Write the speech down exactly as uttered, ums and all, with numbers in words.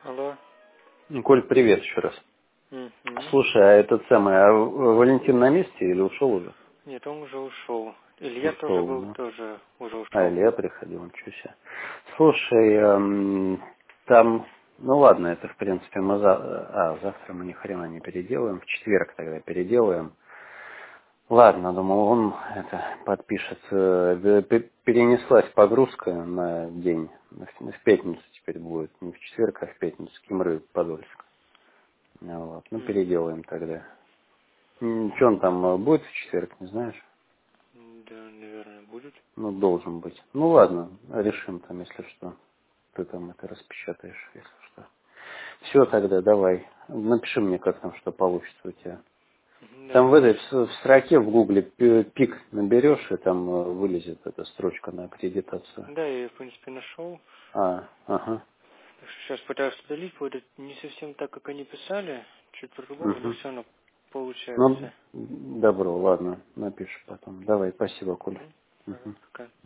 Алло. Коль, привет еще раз. Угу. Слушай, а этот самый, а Валентин на месте или ушел уже? Нет, он уже ушел. Илья тоже Ушел, был, ну. тоже уже А, ушел. Илья приходил, ничего себе. Слушай, эм, там, ну ладно, это в принципе мы за... А, завтра мы ни хрена не переделаем, в четверг тогда переделаем. Ладно, думаю, он это подпишется. Да, пе- Перенеслась погрузка на день. В в пятницу теперь будет. Не в четверг, а в пятницу. Кимры, Подольск. Ну, вот. Ну, Угу. переделаем тогда. Что он там э, будет в четверг, не знаешь? Да, наверное, будет. Ну, должен быть. Ну, ладно, решим там, если что. Ты там это распечатаешь, если что. Все тогда, давай. Напиши мне, как там, что получится у тебя. Мгм, да, Там в этой, хорошо. в, с- в строке в гугле пи- пик наберешь, и там э, вылезет эта строчка на аккредитацию. Да, я, в принципе, нашел. А, ага. Так что сейчас пытаюсь удалить, будет не совсем так, как они писали, чуть по-другому, но Угу. все равно Ну, получается. добро, ладно, напишешь потом. Давай, спасибо, Коль. Угу. Ага, Угу. пока.